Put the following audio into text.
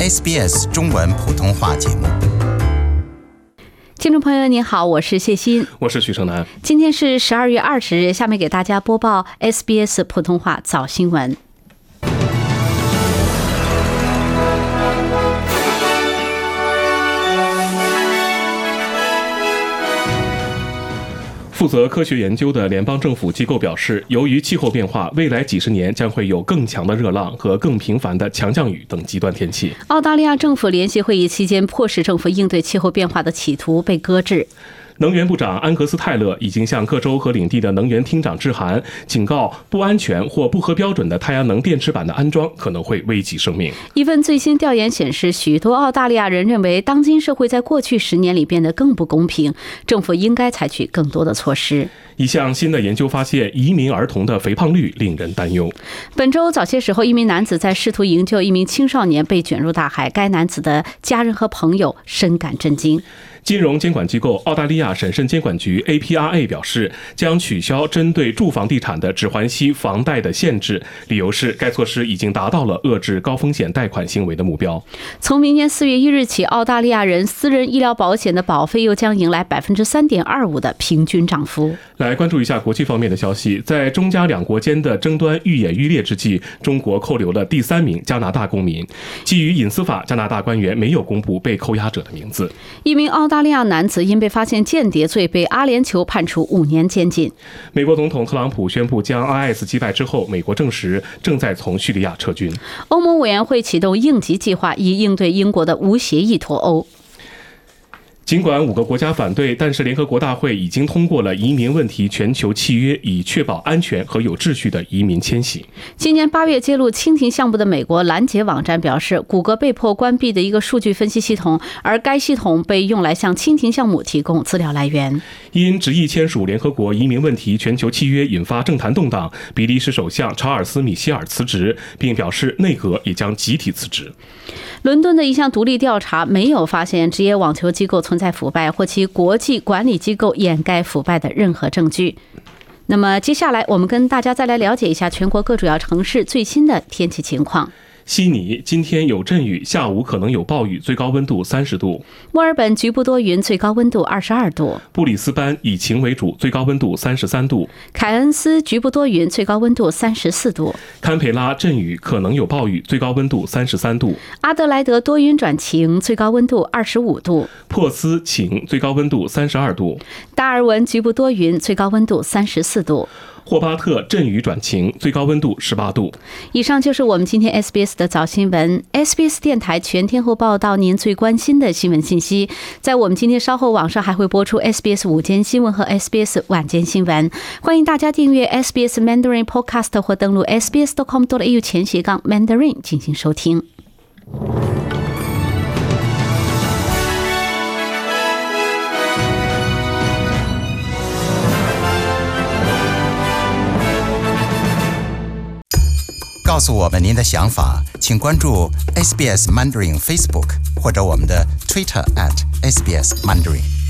SBS 中文普通话节目。 听众朋友您好，我是谢欣， 我是许成南。 今天是12月20日，下面给大家播报 SBS 普通话早新闻。 负责科学研究的联邦政府机构表示，由于气候变化，未来几十年将会有更强的热浪和更频繁的强降雨等极端天气。 澳大利亚政府联席会议期间，迫使政府应对气候变化的企图被搁置。 能源部长安格斯·泰勒已经向各州和领地的能源厅长致函，警告不安全或不合标准的太阳能电池板的安装可能会危及生命。 一份最新调研显示，许多澳大利亚人认为当今社会在过去10年里变得更不公平，政府应该采取更多的措施。 一项新的研究发现，移民儿童的肥胖率令人担忧。 本周早些时候，一名男子在试图营救一名青少年被卷入大海，该男子的家人和朋友深感震惊。 金融监管机构澳大利亚审慎监管局 APRA 表示，将取消针对住房地产的只还息房贷的限制，理由是该措施已经达到了遏制高风险贷款行为的目标。 从明年4月1日起，澳大利亚人私人医疗保险的保费又将迎来 3.25% 的平均涨幅。 来关注一下国际方面的消息，在中加两国间的争端愈演愈烈之际，中国扣留了第3名加拿大公民。基于隐私法，加拿大官员没有公布被扣押者的名字。 一名澳大利亚男子因被发现间谍罪被阿联酋判处5年监禁。 美国总统特朗普宣布将 IS 击败之后，美国证实正在从叙利亚撤军。 欧盟委员会启动应急计划，以应对英国的无协议脱欧。 尽管5个国家反对，但是联合国大会已经通过了移民问题全球契约，以确保安全和有秩序的移民迁徙。 今年8月揭露蜻蜓项目的美国拦截网站表示，谷歌被迫关闭的一个数据分析系统，而该系统被用来向蜻蜓项目提供资料来源。 因执意签署联合国移民问题全球契约引发政坛动荡，比利时首相查尔斯·米歇尔辞职，并表示内阁也将集体辞职。 伦敦的一项独立调查没有发现职业网球机构存在腐败或其国际管理机构掩盖腐败的任何证据。那么接下来我们跟大家再来了解一下全国各主要城市最新的天气情况。 悉尼今天有阵雨，下午可能有暴雨，最高温度30度。 墨尔本局部多云，最高温度22度。 布里斯班以晴为主，最高温度33度。 凯恩斯局部多云，最高温度34度。 堪培拉阵雨，可能有暴雨，最高温度33度。 阿德莱德多云转晴，最高温度25度。 珀斯晴，最高温度32度。 达尔文局部多云，最高温度34度。 霍巴特阵雨转晴，最高温度18度。 以上就是我们今天 SBS 的早新闻。SBS 电台全天候报道您最关心的新闻信息。在我们今天稍后网上还会播出 SBS 午间新闻和 SBS 晚间新闻。欢迎大家订阅 SBS Mandarin Podcast 或登录 sbs.com.au/Mandarin 进行收听。 告诉我们您的想法，请关注 SBS Mandarin Facebook 或者我们的 Twitter @SBS Mandarin。